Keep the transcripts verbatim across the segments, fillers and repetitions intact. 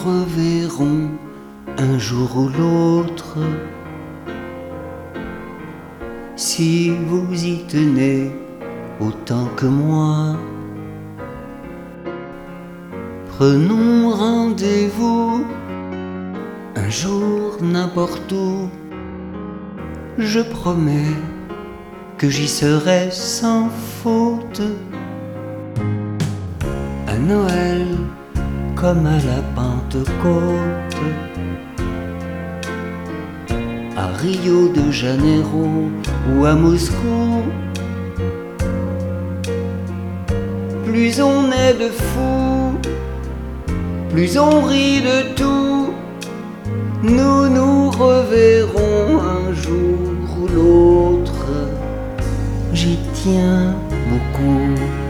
reverrons un jour ou l'autre. Si vous y tenez autant que moi, prenons rendez-vous un jour n'importe où. Je promets que j'y serai sans faute. À Noël comme à la Pentecôte, à Rio de Janeiro ou à Moscou. Plus on est de fous, plus on rit de tout. Nous nous reverrons un jour ou l'autre. J'y tiens beaucoup.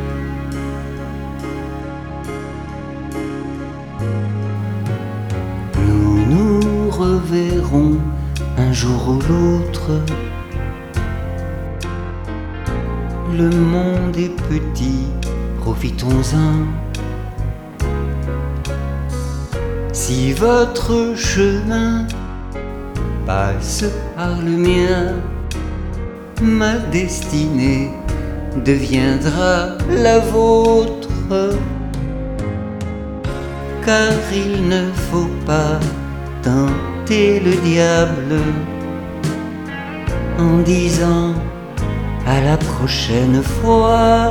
Nous nous reverrons un jour ou l'autre. Le monde est petit, profitons-en. Si votre chemin passe par le mien, ma destinée deviendra la vôtre. Car il ne faut pas tenter le diable en disant à la prochaine fois.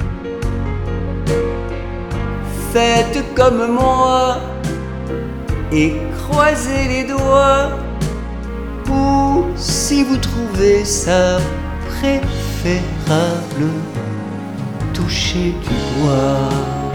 Faites comme moi et croisez les doigts, ou si vous trouvez ça préférable, touchez du bois.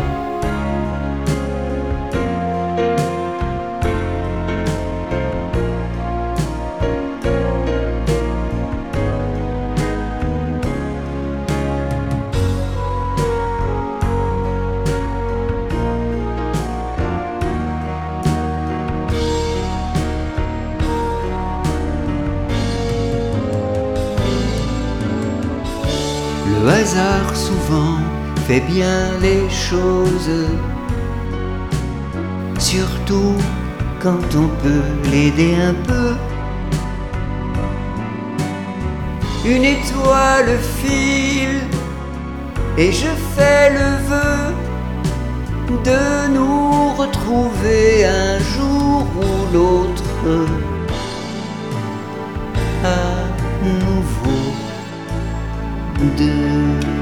Le hasard souvent fait bien les choses, surtout quand on peut l'aider un peu. Une étoile file et je fais le vœu de nous retrouver un jour ou l'autre à nouveau. De